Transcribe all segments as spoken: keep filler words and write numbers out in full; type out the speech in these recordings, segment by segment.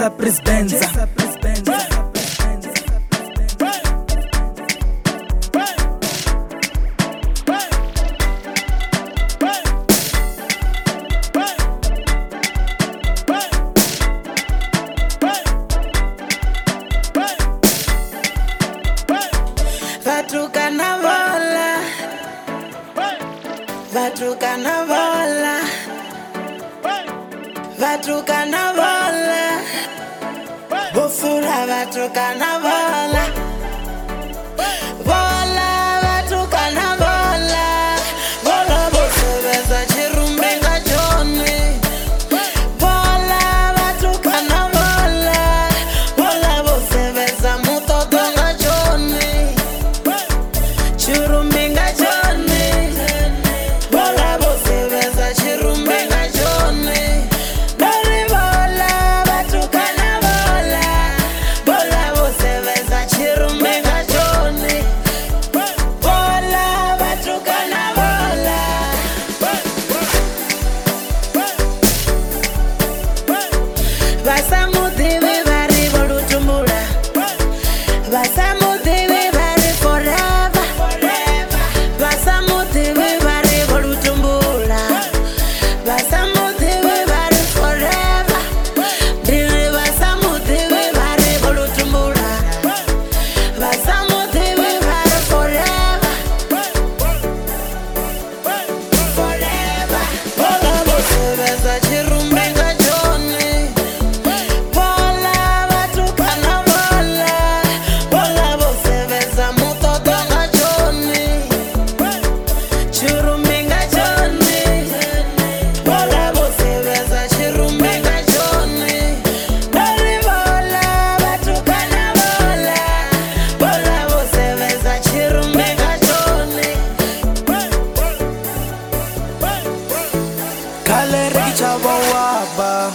Jessa Prisbenza. Vatuka na vola, vatuka na vola, vatuka na vola, bofura vatuka na vola, vola vatuka na vola, vola bosebeza chirumbenga choni, vola vatuka na vola, vola bosebeza mutodonga choni. Chirumbenga choni, bola bosebeza chirumbenga choni. Dori bola batuka na bola, bola bosebeza chirumbenga choni. Bola batuka na bola. Basamudhivi vari volutumbula, basamudhivi vari forever. Basamudhivi vari volutumbula, basamudhivi vari forever. Diri basamudhivi vari volutumbula, basamudhivi vari forever. Forever. Bola bosebeza chirumbenga choni, bola batuka na bola, bola bosebeza mutodonga choni. Chirumbenga choni, bola bosebeza chirumbenga choni. Dori bola batuka na bola, bola bosebeza chirumbenga choni. Kalere kichaba waba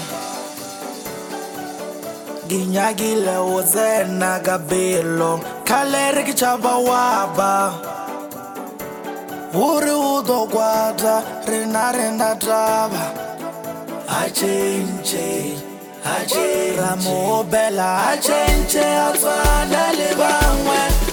Ginyagile ozena gabelo. Kalere kichaba waba Uri udo guada rena rena draba. Achenche, achenche Ramo bela achenche Atwana libangwe.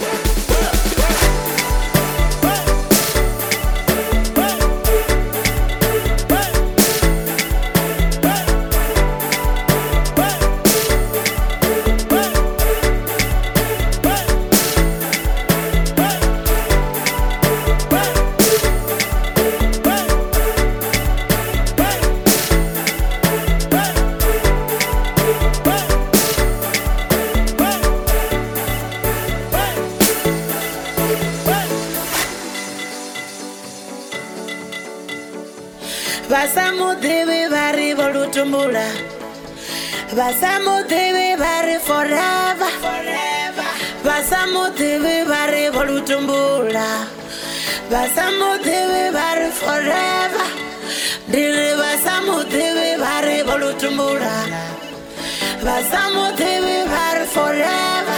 Basamudhivi vari volutumbula, basamudhivi vari forever. Basamudhivi vari volutumbula, basamudhivi vari forever. Diri basamudhivi vari volutumbula, basamudhivi vari forever.